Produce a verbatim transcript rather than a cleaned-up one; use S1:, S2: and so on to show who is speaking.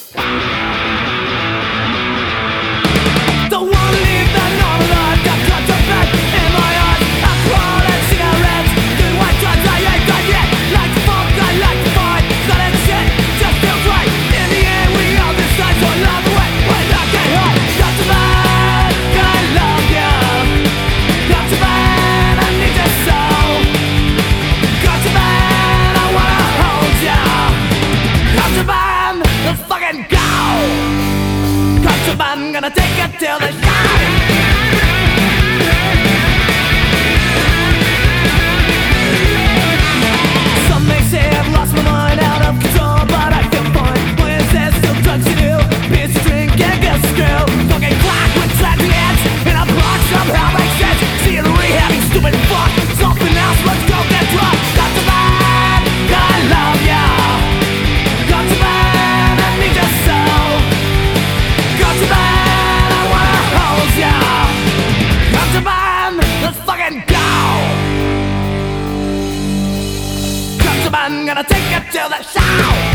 S1: Don't wanna leave that normal life. Got contraband in my eyes. I crawl and cigarettes. Good white drugs, I ain't done yet. Like to fuck, I like to fight. Got that shit, just feels right. In the end, we all decide. So along the way, when I get home, contraband, I love you. Contraband, I need your soul. Contraband, I wanna hold ya. Contraband, let's fucking go. Contraband, gonna take it till the shine. Some may say I've lost my mind, out of control, but I feel fine. When there's still drugs to do, beers to drink and get screw. Fucking clock with tragic ends, and I block somehow makes sense. See you rehabbing, stupid fuck. Something else, let's go get drunk. Contraband, I love ya. Contraband, I need your soul. Contraband, I wanna hold ya. Contraband, let's fucking go. Contraband, gonna take it to the show.